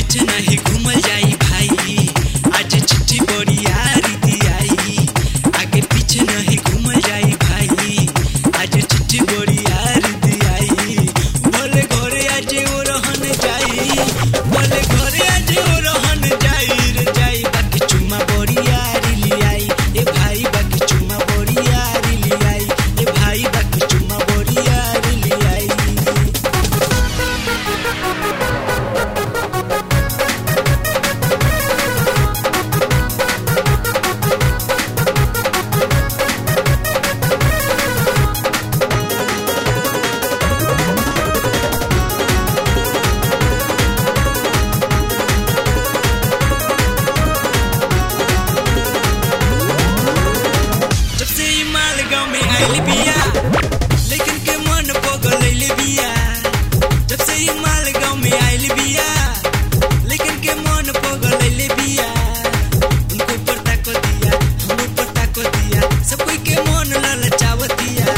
पीछे नहीं घूमल जाई भाई, आज चिट्ठी बड़ी यारी दियाई। आगे पीछे नहीं घूमल जाई भाई, आज चिट्ठी बड़ी यारी दियाई। बोले घरे आज ओ रहन जाई, बोले घरे आज ओ रहन जाई रे जाई। बाकी चुम्मा बड़ी यारी लियाई ए भाई, बाकी चुम्मा बड़ी यारी लियाई ए भाई, बाकी चुम्मा बड़ी यारी लियाई। आइल बिया लेकिन के मन पगलैल बिया। जब से ई माल गाँव में आइल बिया लेकिन के मन पगलैल बिया। उनको पता को दिया, हमको पता को दिया, सब कोई के मन ललचावतिया।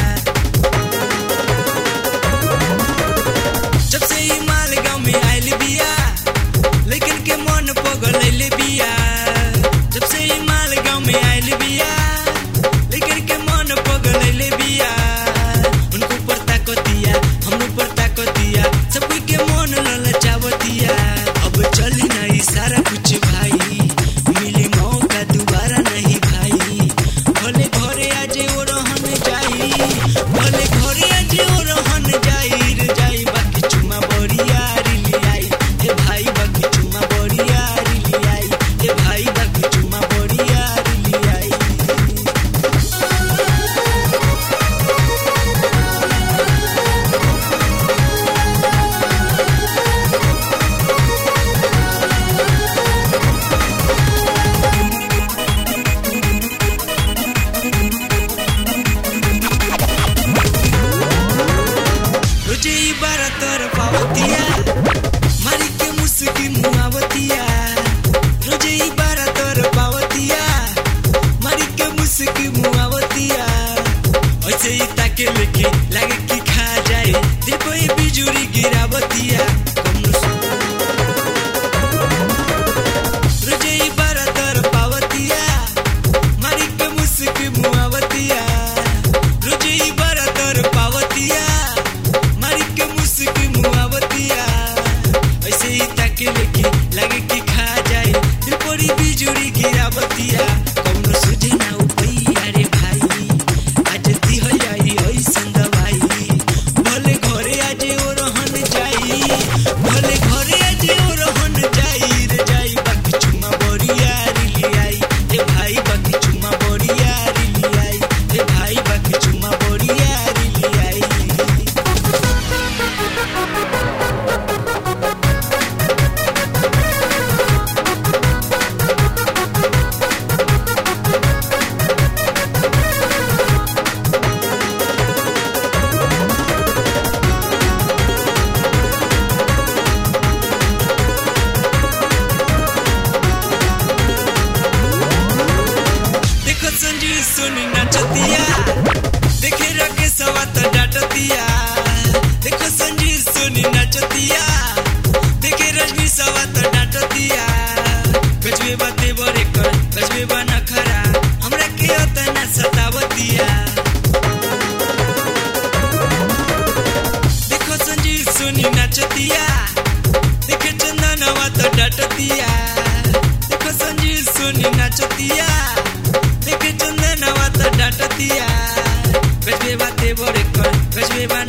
जब से ई माल गाँव में आइल बिया लेकिन के मन पगलैल बिया। जब से ई माल गाँव में आइल बिया लेकिन के मन पगलैले बिया। उनको पता को दिया, हमको पता को दिया, सब कोई के मन ललचावतिया। अब चली नहीं सारा कुछ भाई, मिली मौका दोबारा नहीं भाई। भले घरे आज ओ रहन जाई, भले घरे आज ओ रहन जाई रे जाई। बाकी चुम्मा बड़ी यारी लियाई ए भाई, बाकी चुम्मा बड़ी यारी लियाई ए भाई, बाकी चुम्मा बड़ी यारी लियाई। रोजे ई बारा तर पावतिया, मारी के मुस्की मुआवतिया। रोजे ई बारा तर पावतिया, मारी के मुस्की मुआवतिया। ऐसे ही ताके लेके लागे कि खा जाए, दिल पे बिजुरी गिरावतिया। रोजे ई बारा तर पावतिया, मारी के मुस्की मुआवतिया। रोजे ई बारा तर पावतिया, मारी के मुस्की मुआवतिया। ऐसे ही ताके लेके लागे कि खा जाए, दिल पर बिजुरी गिरावतिया। कौनो सुझे ना उपैया रे भाई, आज दिह जाई ऐसन दवाई। भले घरे आज ओ रहन जाई, भले घरे आज ओ रहन जाई रे जाई। बाकी चुम्मा बड़ी यारी लियाई ए भाई, बाकी चुम्मा बड़ी यारी लियाई ए भाई, बाकी चुम्मा बड़ी यारी लियाई। देखो संजीव सोनी नाचतिया, देखे रखे सवा तो डांटतिया। देखो संजीव सोनी नाचतिया, देखे रजनी सवा तो डांटतिया। गजबे बाते बरे कर, गजबे बना खरा, हमरा के ओतना सतावतिया। देखो संजीव सोनी नाचतिया, देखे चंदनवा तो डांटतिया। देखो संजीव सोनी नाचतिया, देखे चंदनवा तो डांटतिया। गजबे बाते बरे कर, गजबे